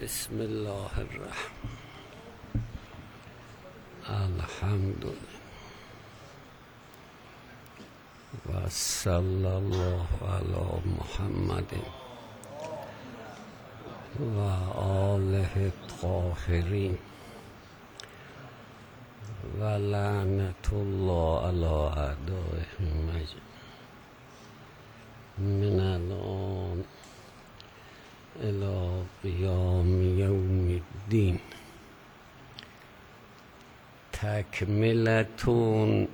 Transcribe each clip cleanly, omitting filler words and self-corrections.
بسم الله الرحمن الحمد لله و صلی الله علی محمد و آله الطاهرین و لعنت الله علی اعدائهم من الان الی قیام یوم الدین. تکملتون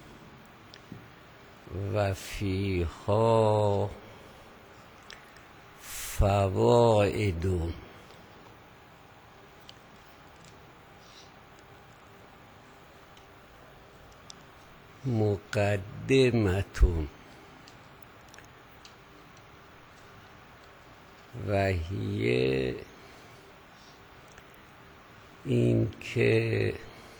و فیها فواید. مقدمتون و هیه این که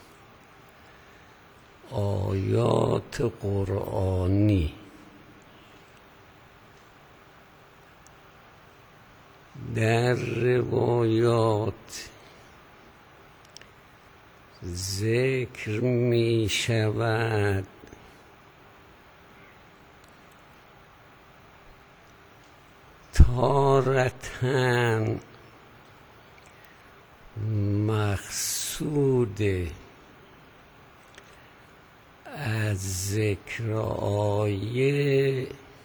آیات قرآنی در روایات ذکر می شود تارةً مقصود از ذکر آیه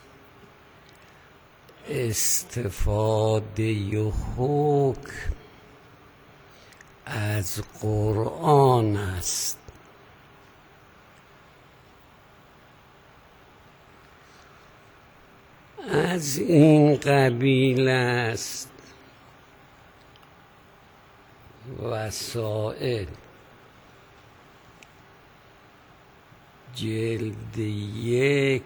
استفاده حکم از قرآن است. از این قبیل است وسائل جلد 1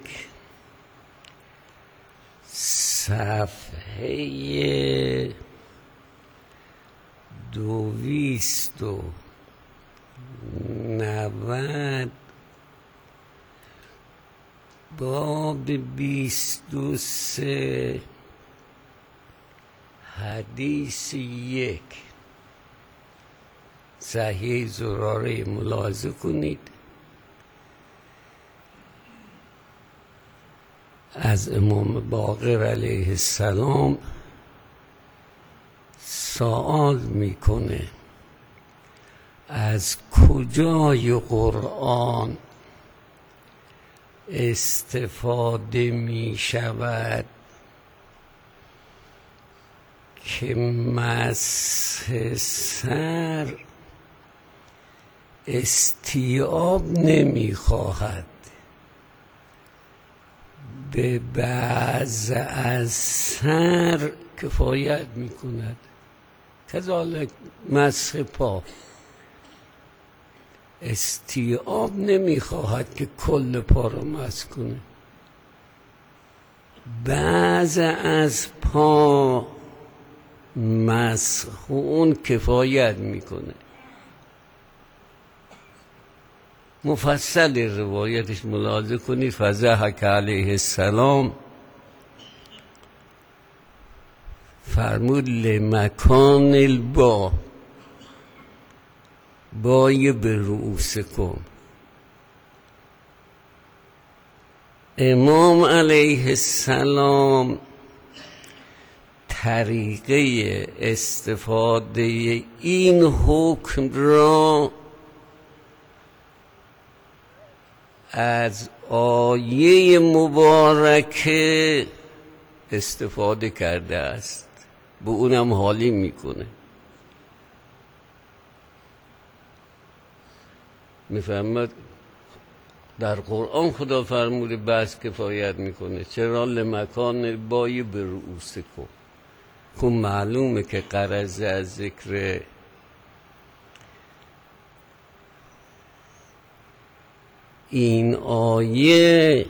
صفحه 290 باب 23 حدیث 1 صحیح زراره ملاحظه کنید. از امام باقر علیه السلام سوال میکنه از کجای قرآن استفاده می شود که مسح سر استیعاب نمی خواهد، به بعض از سر کفایت می کند. کذالک مسح پا استیعاب نمی خواهد که کل پا رو مسح کنه، بعض از پا مسح اون کفایت میکنه. مفصل روایتش ملاحظه کنید. فضحک علیه السلام فرمود لمکان البا بای به رؤوسکم. امام علیه السلام طریقه استفاده این حکم را از آیه مبارکه استفاده کرده است، به اونم حالی میکنه. میفهمد در قرآن خدا فرموده بس کفایت میکنه. چرا؟ لمکان بای به رؤوسکم. خب معلومه که غرض از ذکر این آیه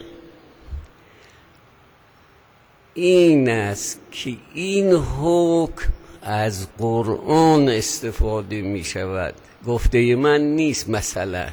این است که این حکم از قرآن استفاده می شود. گفته من نیست. مثلا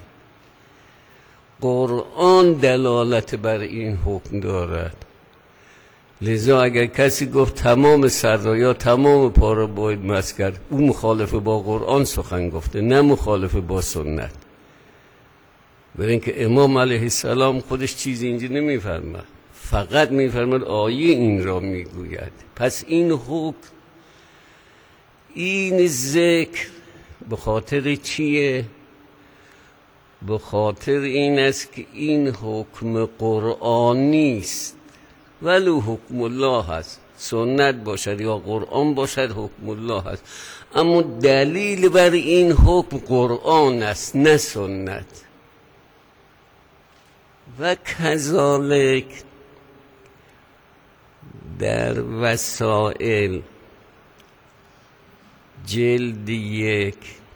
قرآن دلالت بر این حکم دارد لذا اگر کسی گفت تمام سرایا تمام پا را باید مسح کرد، او مخالف با قرآن سخن گفته، نه مخالف با سنت. برای اینکه امام علیه السلام خودش چیزی اینجا نمیفرماد، فقط میفرماد آیه این را میگوید. پس این حکم، این ذکر به خاطر چیه؟ به خاطر این است که این حکم قرآنی است، ولی حکم الله هست. سنت باشد یا قرآن باشد حکم الله هست، اما دلیل بر این حکم قرآن است نه سنت. و کذالک در وسائل جلد 1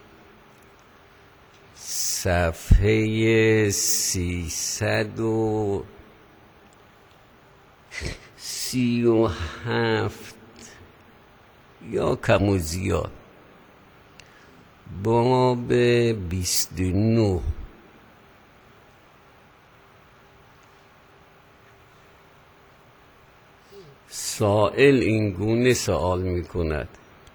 صفحه 337 یا کم و زیاد، باب 29 سائل این گونه سوال می کند: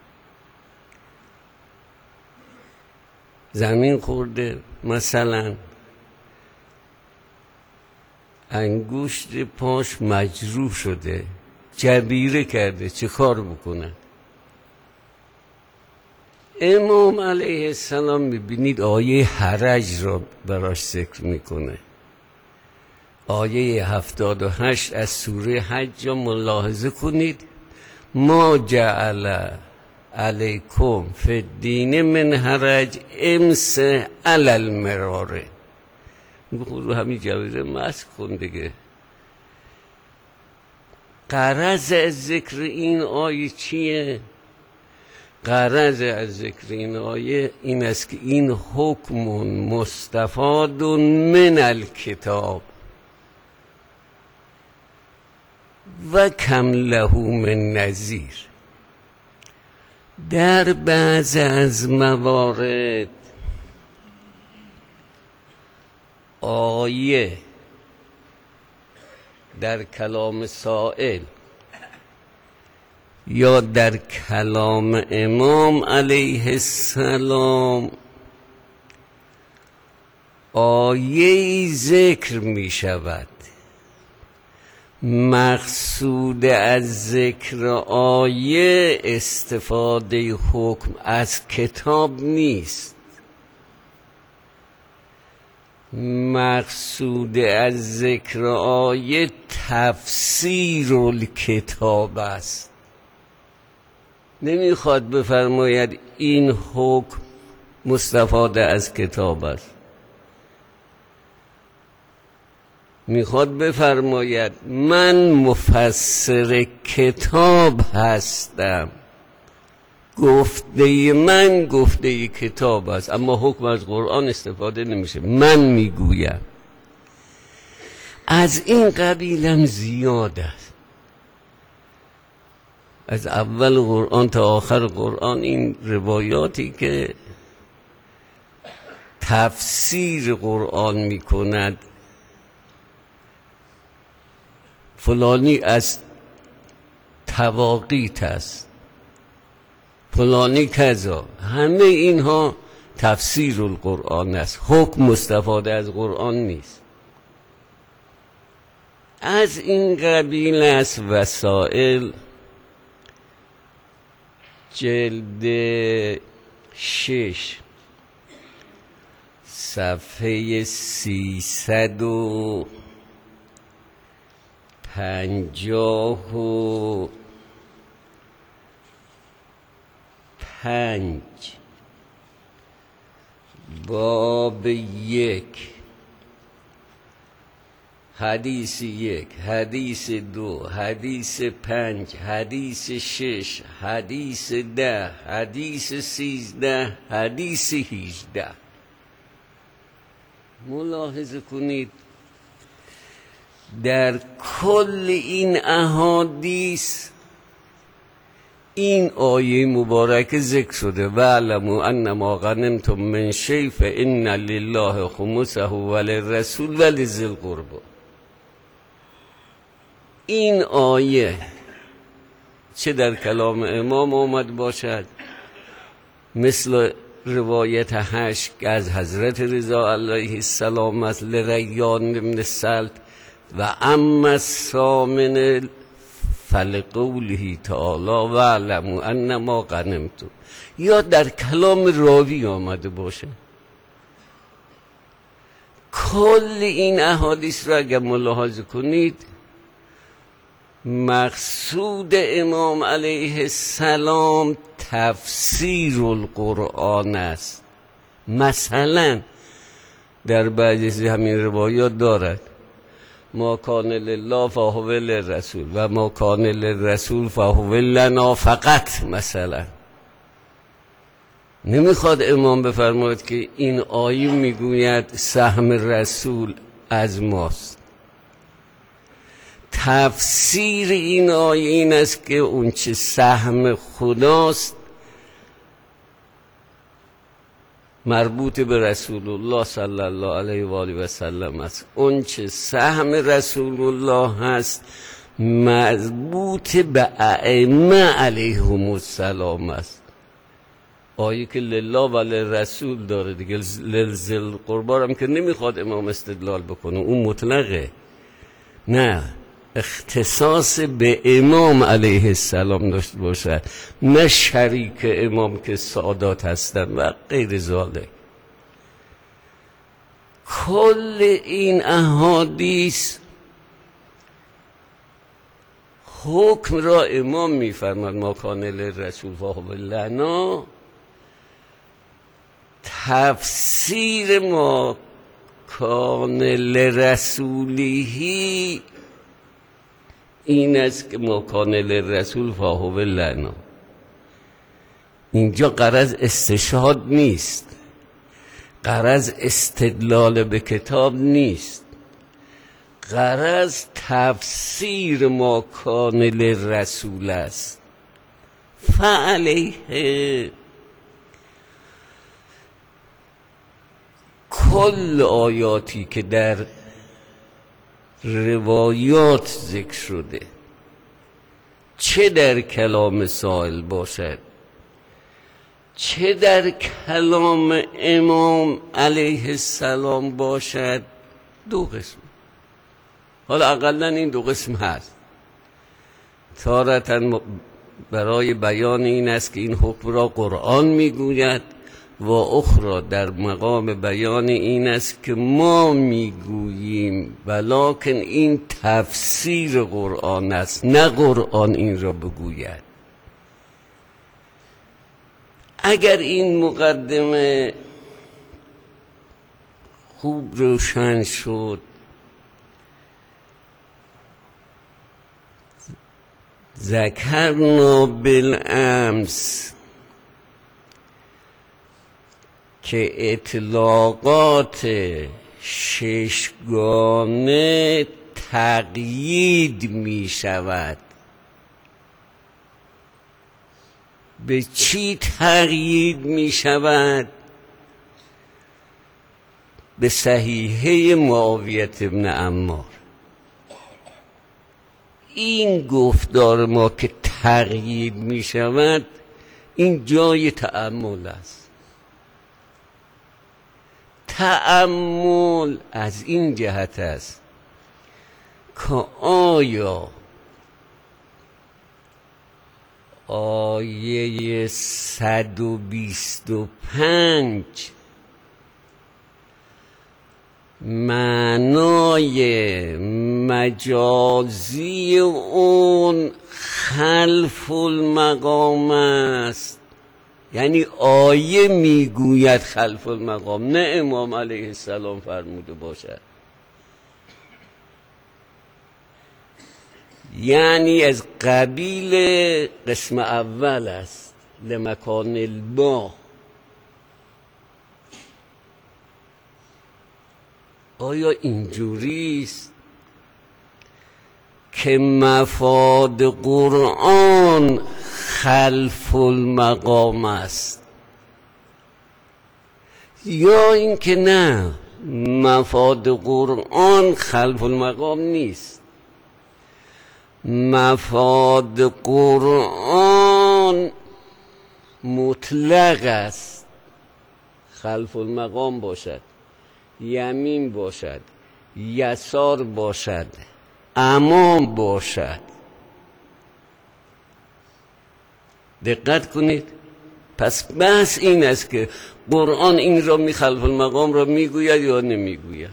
زمین خورده، مثلا انگشت پاش مجروح شده، جبیره کرده، چه کار بکنه؟ امام علیه السلام میبینید آیه حرج را براش ذکر میکنه. آیه 78 از سوره حج را ملاحظه کنید: ما جعل علیکم فی الدین من حرج امسح علی المراره. رو همین جبیره مسح کن دیگه. غرض از ذکر این آیه چیه؟ غرض از ذکر این آیه این است که این حکم مستفاد من الکتاب و کم له من نظیر. در بعض از موارد آیه در کلام سائل یا در کلام امام علیه السلام آیه ذکر می شود، مقصود از ذکر آیه استفاده حکم از کتاب نیست، مقصود از ذکر آیه تفسیر الکتاب است. نمیخواد بفرماید این حکم مستفاده از کتاب است، میخواد بفرماید من مفسر کتاب هستم، گفته من گفته کتاب است، اما حکم از قرآن استفاده نمیشه، من میگویم. از این قبیلم زیاد است، از اول قرآن تا آخر قرآن این روایاتی که تفسیر قرآن میکند، فلانی از تواقیت است، فلانی کذا، همه اینها تفسیر القرآن است، حکم مستفاده از قرآن نیست. از این قبیل است وسائل جلد 6 صفحه 355 باب 1 حدیث 1 حدیث 2 حدیث 5 حدیث 6 حدیث 10 حدیث 13 حدیث 18. ملاحظه کنید در کل این احادیث این آیه مبارک ذکر شده: وَاعْلَمُوا أَنَّمَا غَنِمْتُم مِّن شَيْءٍ فَإِنَّ لِلَّهِ خُمُسَهُ وَلِلرَّسُولِ وَلِذِي الْقُرْبَى. این آیه چه در کلام امام آمد باشد، مثل روایت 8 که از حضرت رضا علیه السلام است لریان بن سلط و اما الثامن فلقوله تعالی و علموا انما غنمتم، یا در کلام راوی آمده باشه. کل این احادیث را اگر ملاحظه کنید، مقصود امام علیه السلام تفسیر القرآن است. مثلا در بعضی از همین روایات دارد ما کان لله فهو للرسول و ما کان للرسول فهو لنا فقط. مثلا نمیخواد امام بفرماید که این آیه میگوید سهم رسول از ماست. تفسیر این آیه این است که اون چه سهم خداست مربوط به رسول الله صلی الله علیه و آله و سلم است. اون چه سهم رسول الله هست مربوط به ائمه علیهم السلام است. آیه که لله و للرسول داره دیگه، للذل قربا هم که نمیخواد امام استدلال بکنه، اون مطلقه. نه، اختصاص به امام علیه السلام داشته باشد، نه شریک امام که سادات هستن و غیر ذالک. کل این احادیث حکم را امام میفرماد ما کان للرسول فهو لنا. تفسیر ما کان لرسوله این است که ما کان للرسول فهو لنا. اینجا غرض استشهاد نیست، غرض استدلال به کتاب نیست، غرض تفسیر ما کان للرسول است. فعلیه کل آیاتی که در روایات ذکر شده، چه در کلام سائل باشد چه در کلام امام علیه السلام باشد، دو قسم. حالا اقلا این دو قسم هست. تارةً برای بیان این است که این حکم را قرآن میگوید و اخرى در مقام بیان این است که ما میگوییم، ولکن این تفسیر قرآن است، نه قرآن این را بگوید. اگر این مقدمه خوب روشن شد، ذکرنا بالامس که اطلاقات ششگانه تقیید می شود. به چی تقیید می شود؟ به صحیحه معاویه بن عمار. این گفتار ما که تقیید می شود، این جای تأمل است. تأمل از این جهت است که آیا آیه 125 معنای مجازی اون خلف المقام است، یعنی آیه میگوید خلف المقام، نه امام علیه السلام فرموده باشد. یعنی از قبیل قسم اول است، لمکان البا. آیا اینجوریست که مفاد قرآن خلف المقام است، یا اینکه نه مفاد قرآن خلف المقام نیست؟ مفاد قرآن مطلق است. خلف المقام باشد، یمین باشد، یسار باشد، امام باشد. دقت کنید. پس بحث این است که قرآن این را خلف المقام را میگوید یا نمیگوید.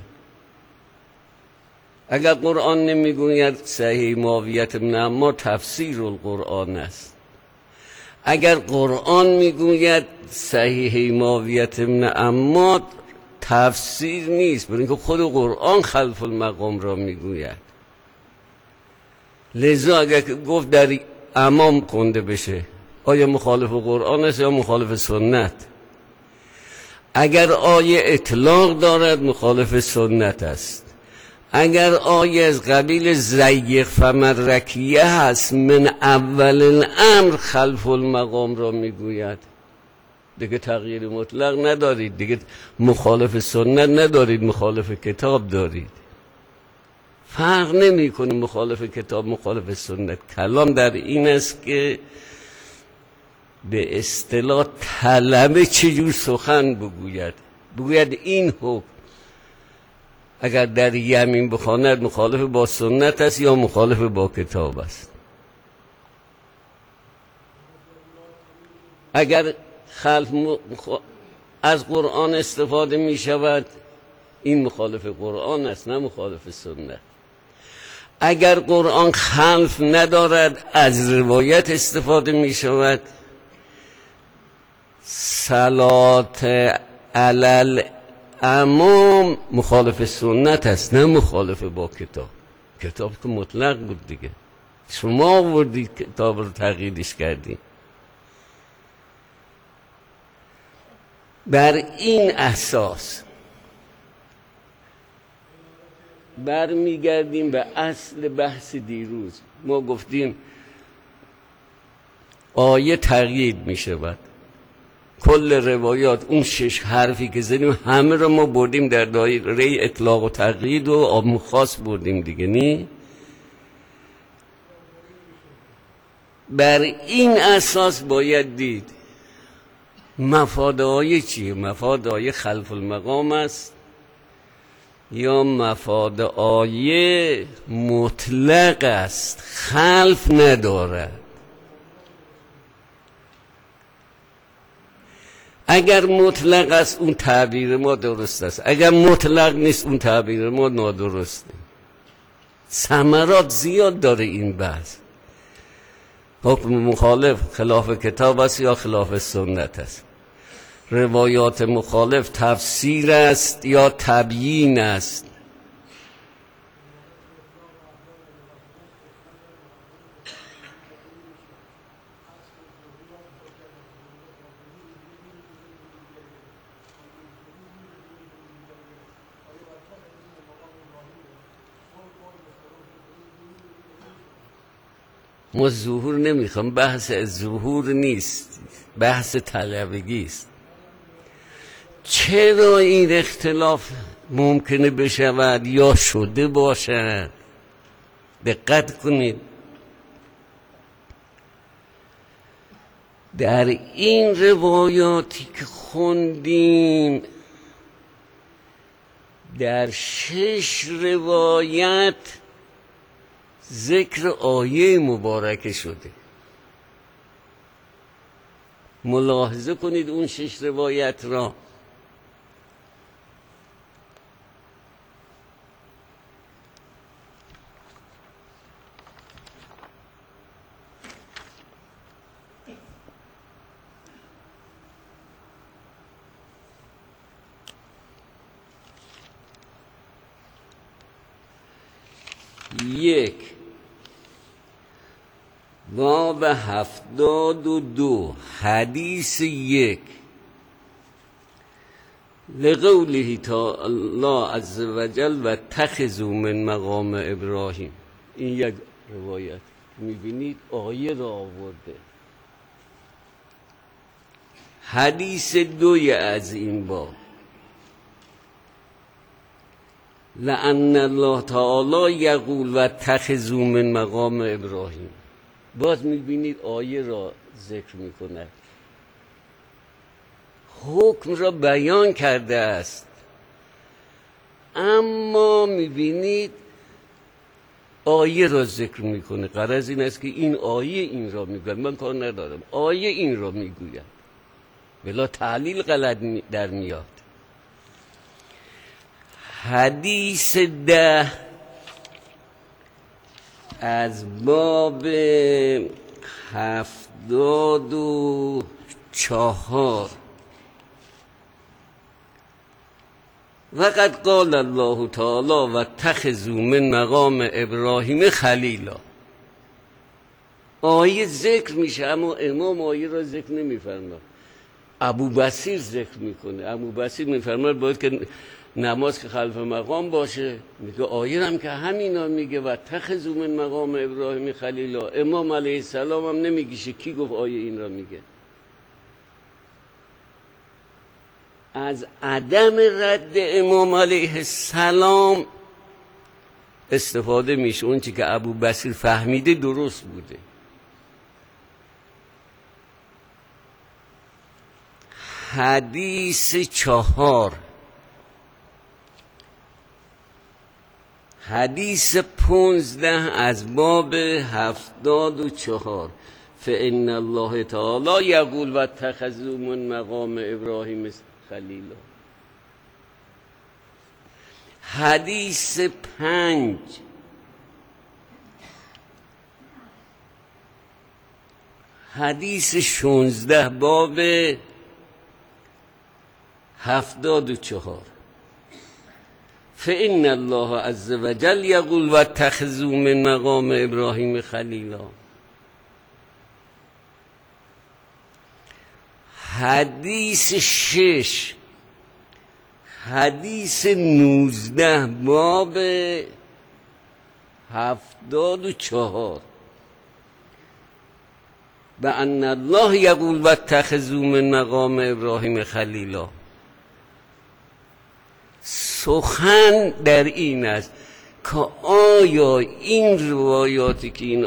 اگر قرآن نمیگوید صحیح معاویت بن عمار تفسیر القرآن است. اگر قرآن میگوید صحیح معاویت بن عمار تفسیر نیست، برای اینکه خود قرآن خلف المقام را میگوید. لذا اگر گفت در امام کنده بشه، آیا مخالف قرآن است یا مخالف سنت؟ اگر آیه اطلاق دارد مخالف سنت است. اگر آیه از قبیل زیق فمرکیه هست، من اول الامر خلف المقام را میگوید، دیگه تغییر مطلق ندارید، دیگه مخالف سنت ندارید، مخالف کتاب دارید. فرق نمیکنه مخالف کتاب مخالف سنت. کلام در این است که به اصطلاح طلبه چجور سخن بگوید این حکم اگر در یمین بخواند مخالف با سنت است یا مخالف با کتاب است. اگر از قرآن استفاده می شود، این مخالف قرآن است نه مخالف سنت. اگر قرآن خلف ندارد، از روایت استفاده می شود، صلات علی الامام مخالف سنت است نه مخالف با کتاب. کتاب که مطلق بود دیگه، شما آوردید کتاب رو تغییرش کردید. بر این اساس برمیگردیم به اصل بحث دیروز. ما گفتیم آیه تغییر می شود. کل روایات اون 6 حرفی که زدیم همه رو ما بردیم در دایره اطلاق و تقیید و عام خاص بردیم دیگه. نی بر این اساس باید دید مفاد آیه چیه؟ مفاد آیه خلف المقام است یا مفاد آیه مطلق است، خلف ندارد. اگر مطلق است اون تعبیر ما درست است، اگر مطلق نیست اون تعبیر ما نادرسته. ثمرات زیاد داره این بحث. حکم مخالف خلاف کتاب است یا خلاف سنت است؟ روایات مخالف تفسیر است یا تبیین است؟ ما ظهور نمیخوام، بحث ظهور نیست، بحث طلبگی است. چرا این اختلاف ممکنه بشود یا شده باشد؟ دقت کنید. در این روایاتی که خوندیم، در 6 روایت ذکر آیه مبارکه شده. ملاحظه کنید اون 6 روایت را. یک باب 72 حدیث 1 لقوله تعالی عز وجل و اتخذوا من مقام ابراهیم. این یک روایت میبینید آیه را آورده. حدیث 2 از این باب لأن الله تعالی یقول و اتخذوا من مقام ابراهیم. باز میبینید آیه را ذکر میکند، حکم را بیان کرده است، اما میبینید آیه را ذکر میکنه. غرض این است که این آیه این را میگوید، من کار ندارم، آیه این را میگوید، بلا تعلیل غلط در میاد. حدیث 10 از باب 74. وقد قال الله تعالی و اتخذوا من مقام ابراهیم خلیلا. آیه ذکر میشه اما امام آیه را ذکر نمیفرماد. ابو بصیر ذکر میکنه. ابو بصیر میفرماد باید که نماز که خلف مقام باشه. میگه آیه هم که همینا میگه و اتخذوا من مقام ابراهیم خلیلا. امام علیه السلام هم نمیگیشه. کی گفت آیه این را میگه؟ از عدم رد امام علیه السلام استفاده میشه. اون چی که ابو بصیر فهمیده درست بوده. حدیث 4، حدیث 15 از باب 74. فإن الله تعالی یقول و اتخذوا من مقام ابراهیم خلیلا. حدیث 5، حدیث 16 باب 74. فإن الله عز وجل یقول و اتخذوا من مقام ابراهیم خلیلا. حدیث 6، حدیث 19 باب 74. بأن الله یقول و اتخذوا من مقام ابراهیم خلیلا. سخن در این است که آیا این روایاتی که این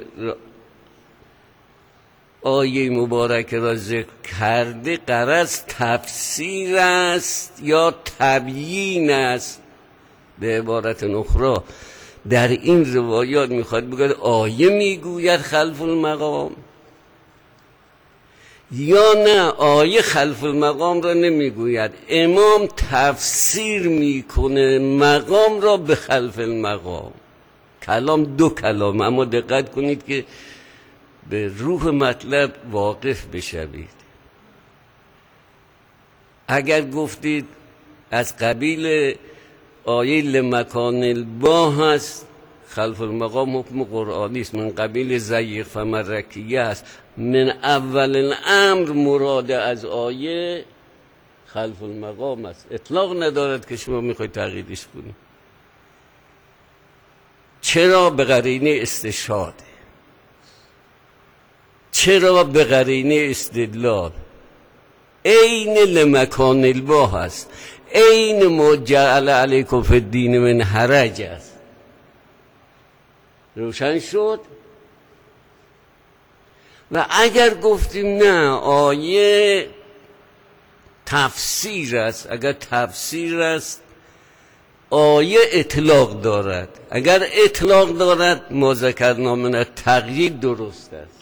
آیه مبارک را ذکر کرده غرض تفسیر است یا تبیین است؟ به عبارت اخرى در این روایات میخواد بگوید آیه میگوید خلف المقام، یا نه آیه خلف المقام را نمیگوید، امام تفسیر میکنه مقام را به خلف المقام. کلام دو کلام، اما دقت کنید که به روح مطلب واقف بشوید. اگر گفتید از قبیل آیه لمکان البا هست، خلف المقام حکم قرآنی است، من قبیل ضیق فمرکیه است. من اول الامر مراد از آیه خلف المقام است، اطلاق ندارد که شما میخواید تغییرش کنید. چرا؟ به قرینه استشهاد، چرا؟ به قرینه استدلال. عین لمکان البا هست، عین ما جعل علیکم فی الدین من حرج است. روشن شد؟ و اگر گفتیم نه آیه تفسیر است، اگر تفسیر است آیه اطلاق دارد، اگر اطلاق دارد ما ذکرنا من التقیید درست است.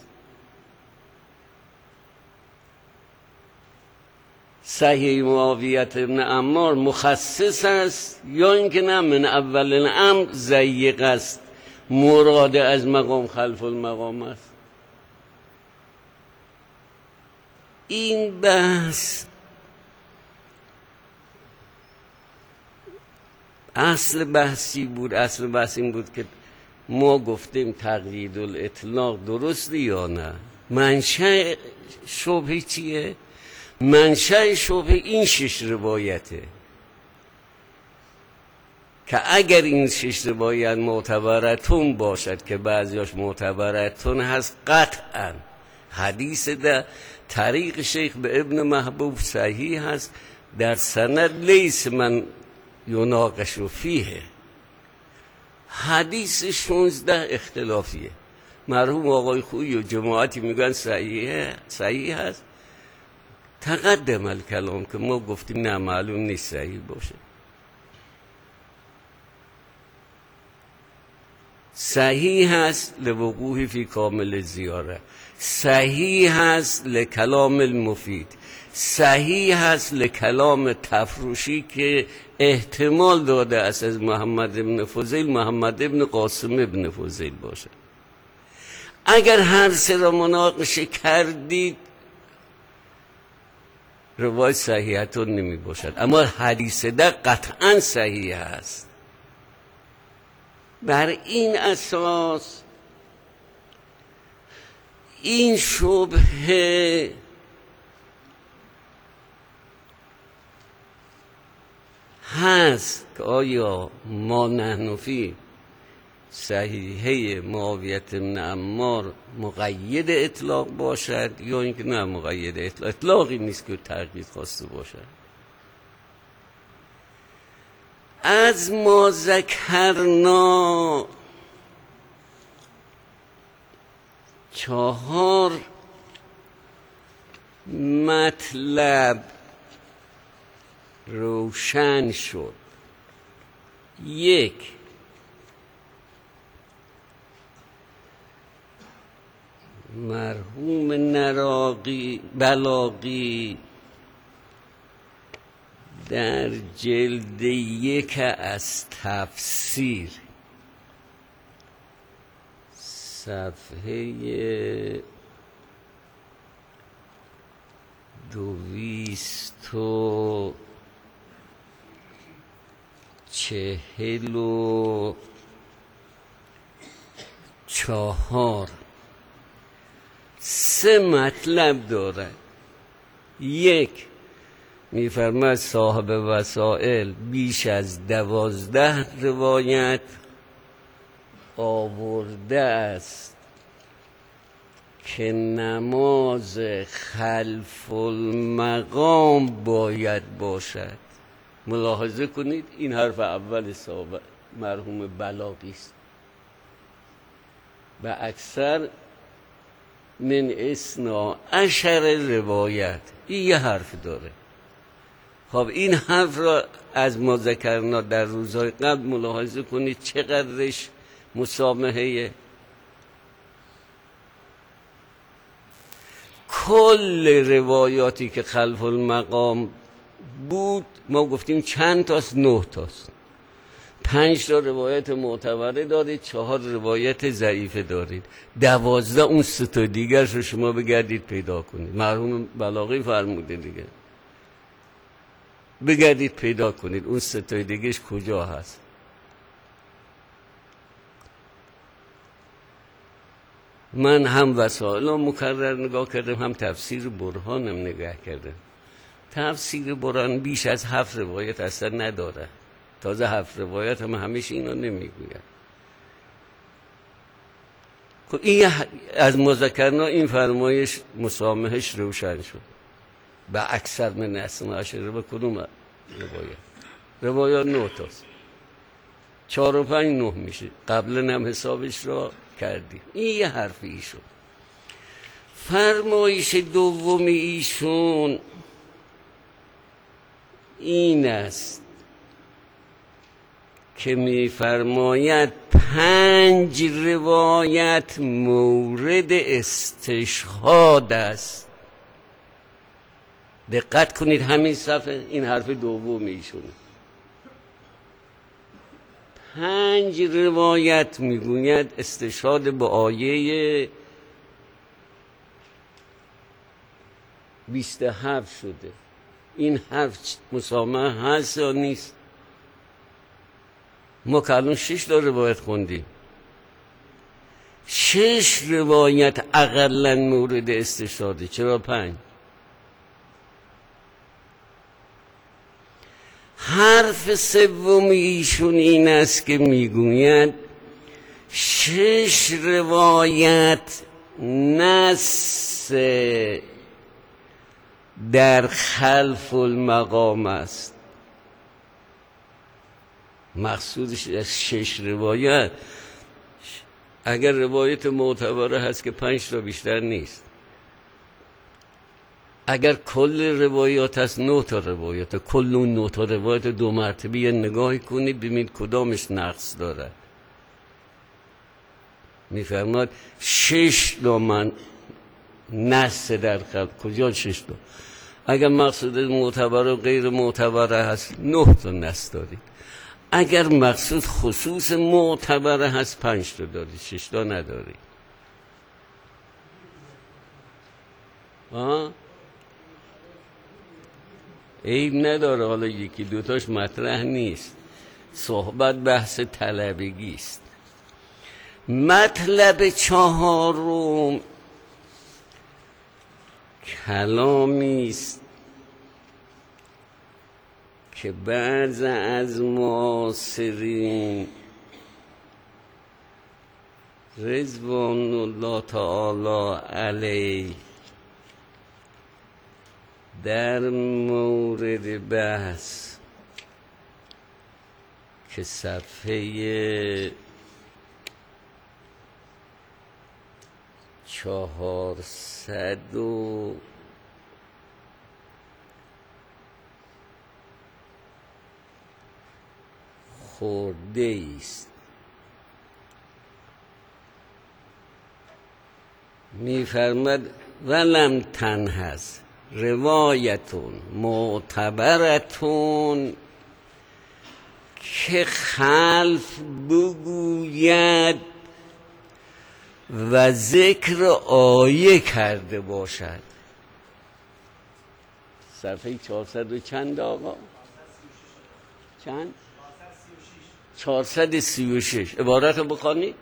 صحیح معاویه ابن عمار مخصص است یا اینکه نه من اول الامر ضیق است، مراد از مقام خلف المقام است. این بحث اصل بحثی بود. اصل بحث این بود که ما گفتیم تقیید الاطلاق درسته یا نه. منشأ شبهه چیه؟ منشأ شبهه این 6 روایته که اگر این 6 روایت معتبرتون باشد که بعضیاش معتبرتون هست، قطعا حدیث در طریق شیخ به ابن محبوب صحیح هست، در سند لیس من یناقش فیه. حدیث 16 اختلافیه. مرحوم آقای خویی و جماعتی میگن صحیح هست، تقدم الکلام که ما گفتیم نه معلوم نیست صحیح باشه. صحیح هست لوقوعی فی کامل زیاره، صحیح هست لکلام المفید، صحیح هست لکلام تفروشی که احتمال داده است از محمد ابن فضیل محمد ابن قاسم ابن فضیل باشه. اگر هر سه را مناقشه کردید روایت صحیحتون نمی باشد، اما حدیث ده قطعا صحیح است. بر این اساس این شبهه هست که آیا ما نحن فی صحیحه معاویه بن عمار مقید اطلاق باشد یا اینکه نه مقید اطلاقی نیست که تقیید خواسته باشد. از ما ذکرنا 4 مطلب روشن شد. 1، مرحوم بلاغی در جلد 1 از تفسیر صفحه 244 3 مطلب دارد. 1، میفرماید صاحب وسائل بیش از 12 روایت آورده است که نماز خلف المقام باید باشد. ملاحظه کنید این حرف اول صاحب مرحوم بلاغی است و اکثر من 12 روایت این یه حرف داره. خب این حرف را از ما ذکرنا در روزهای قبل ملاحظه کنید چقدرش مسامحه. کل روایاتی که خلف المقام بود ما گفتیم چند تاست؟ 9 تاست. 5 تا روایت معتبره دارید، 4 روایت ضعیفه دارید، 12 اون 3 تا دیگرش رو شما بگردید پیدا کنید. مرحوم بلاغی فرموده دیگه، بگردید پیدا کنید اون 3 تا دیگرش کجا هست. من هم وسائل مکرر نگاه کردم، هم تفسیر برهانم نگاه کردم. تفسیر برهان بیش از 7 روایت اصلا نداره. تازه 7 روایت هم همیشه اینا نمیگوید. خب این از مذکرنا این فرمایش مسامحش روشن شد. به اکثر من 12 به کدوم روایات 9 تاست. 4 و 5 9 میشه. قبلا هم حسابش را کردیم. این یه حرف ایشون. فرمایش دوم ایشون این است که می‌فرماید 5 روایت مورد استشهاد است. دقت کنید همین صفحه این حرف دوم ایشونه. 5 روایت میگوید استشهاد با آیه 27 شده. این حرف مسامح هست یا نیست؟ ما که الان 6 تا روایت خوندیم. 6 روایت اقلا مورد استشهاده. چرا 5؟ حرف سوم ایشون این است که میگوید 6 روایت نص در خلف المقام است. مقصودش از 6 روایت، اگر روایت معتبره هست که 5 تا بیشتر نیست. اگر کل روایات هست 9 تا روایات، کل اون 9 تا روایات 2 مرتبه یه نگاهی کنید ببینید کدامش نقص داره. میفرماد 6 تا من نص در خلق، کجا 6 تا؟ اگر مقصود معتبر و غیر معتبره هست 9 تا نص دارید. اگر مقصود خصوص معتبره هست 5 تا دارید، 6 تا ندارید. عیب نداره، حالا یکی دوتاش مطرح نیست، صحبت بحث طلبگی است. مطلب 4 کلامی است که بعض از معاصرین رضوان الله تعالی علیه در مورد بحث که صفحه 400 خورده است می‌فرماد ولم تنهز روایتون معتبرتون که خلف بگوید و ذکر آیه کرده باشد. صفحه 400 و چند آقا؟ چند؟ 436. عبارت رو بخوانید.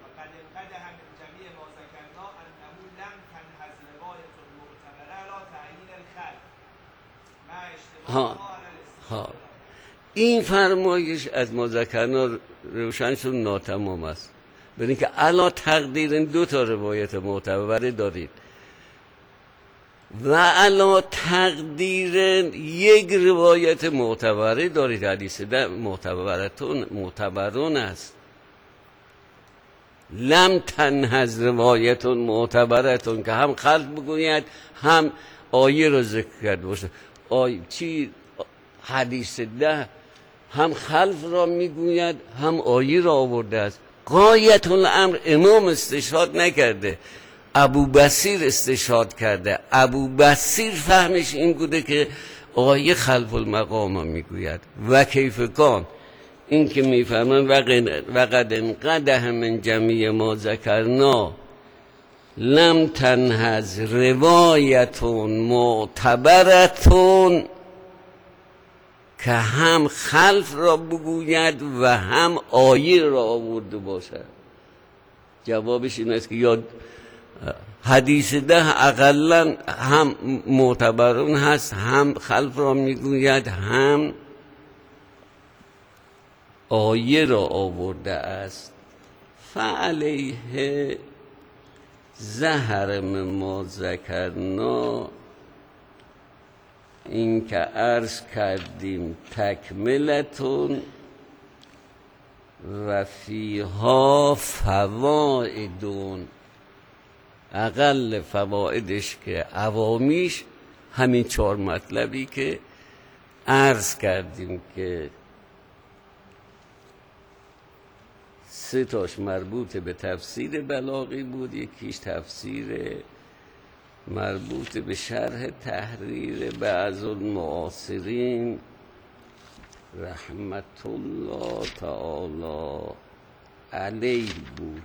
این فرمایش از ما ذکرنا روشن شد ناتمام است، برای که علا تقدیر 2 تا روایت معتبره دارید و علا تقدیر 1 روایت معتبره دارید. حدیث ده معتبرون است. لم تنهز روایتون معتبرتون که هم خلق بگوید هم آیه رو ذکر کرده باشه. حدیث ده هم خلف را میگوید هم آیه را آورده است. غایت الامر امام استشهاد نکرده، ابو بصیر استشهاد کرده. ابو بصیر فهمش این بوده که آیه خلف المقام میگوید. و کیف کان، این که میفهمن وقد انقده من جمیع ما ذکرنا لم تنهز روایتون معتبرتون که هم خلف را بگوید و هم آیه را آورده باشد. جوابش این است که یا حدیث ده اقلا هم معتبرون هست، هم خلف را میگوید هم آیه را آورده است. فعلیه ظهر ما ذکرنا، این که عرض کردیم تکملتون و فیها فوائدون، اقل فوائدش که عوامیش همین 4 مطلبی که عرض کردیم که 3 تاش مربوط به تفسیر بلاغی بود، یکیش تفسیر مربوط به شرح تحریر بعض المعاصرین رحمت الله تعالی علیه بود.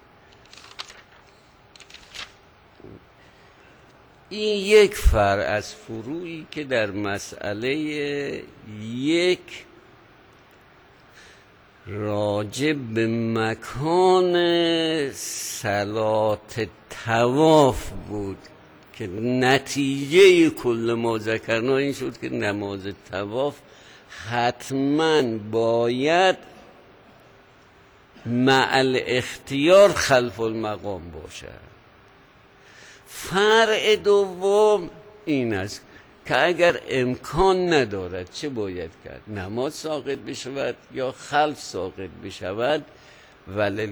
این یک فرع از فروعی که در مسئله 1 راجع به مکان صلات طواف بود که نتیجه کل ما ذکرنا این شد که نماز طواف حتما باید مع الاختیار خلف المقام باشد. فرع دوم این است که اگر امکان ندارد چه باید کرد؟ نماز ساقط بشود یا خلف ساقط بشود.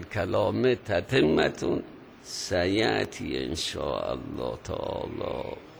وللکلام تتمتون سیأتی ان شاء الله تعالی.